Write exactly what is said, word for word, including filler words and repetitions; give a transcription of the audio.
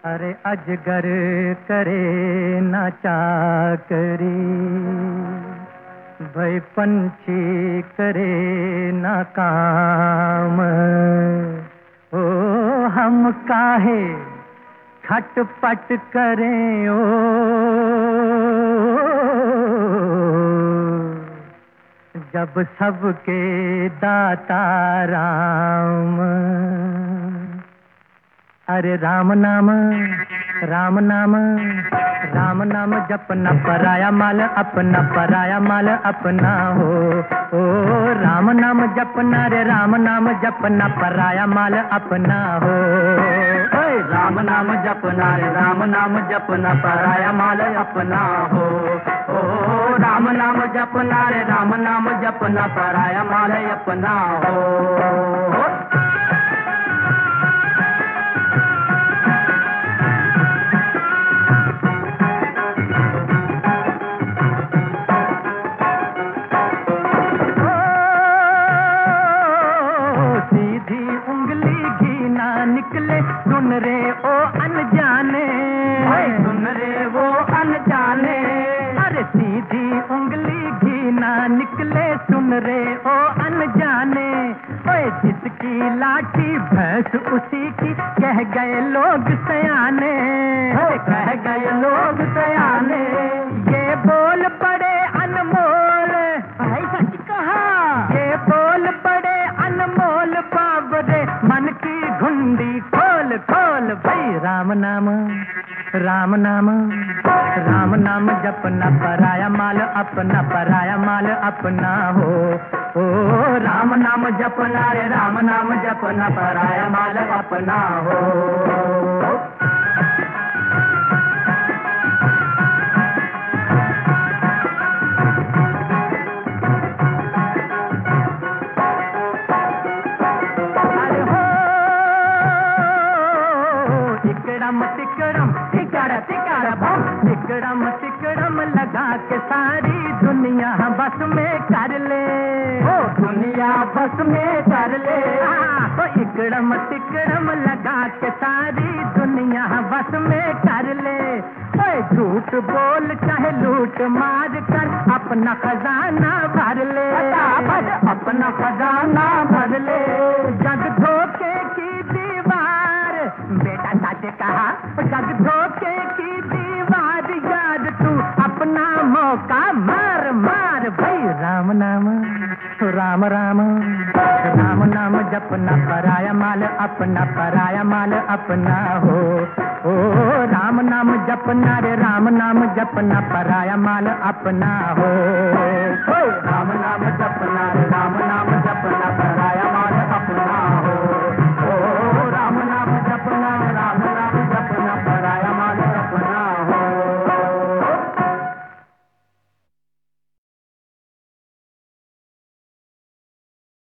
अरे अजगर करे ना चाकरी, भई पंछी करे ना काम। ओ हम काहे खटपट करें ओ, जब सबके दाता राम। अरे राम नाम राम नाम राम नाम जपना, पराया माल अपना, पराया माल अपना हो। ओ राम नाम जपना रे, राम नाम जपना, पराया माल अपना हो। ओए राम नाम जपना रे, राम नाम जपना, पराया माल अपना हो। ओ राम नाम जपना रे, राम नाम जपना, पराया माल अपना हो। निकले सुन रे ओ अनजाने, सुन रे वो अनजाने। अरे सीधी उंगली घी ना निकले सुन रे ओ अनजाने। ओए जिसकी लाठी भैंस उसी की, कह गए लोग सयाने, कह गए लोग सयाने। ये बोल बड़े अनमोल, ऐसा कहा ये बोल बड़े अनमोल बाबरे, मन की घुंडी खोल खोल भई। राम नाम राम नाम राम नाम जपना, पराया माल अपना, पराया माल अपना हो। ओ राम नाम जपना रे, राम नाम जपना, पराया माल अपना हो। टिकड़म टिकड़म टिकड़ टिकड़ बम, टिकड़म टिकड़म लगा के सारी दुनिया बस में कर ले। ओ दुनिया बस में कर ले। तो इकड़म टिकड़म लगा के सारी दुनिया बस में कर ले। ओए झूठ बोल चाहे लूट मार कर, अपना खजाना भर ले, अपना खजाना भर ले। जग धोखे की दीवार, बेटा साचे कहा, जग धोखे की दीवार, याद तू अपना मौका मार मार भई। राम नाम राम राम राम नाम जपना, पराया माल अपना, पराया माल अपना हो। ओ राम नाम जपना रे, राम नाम जपना, पराया माल अपना हो। राम नाम जपना रे, राम नाम जपना।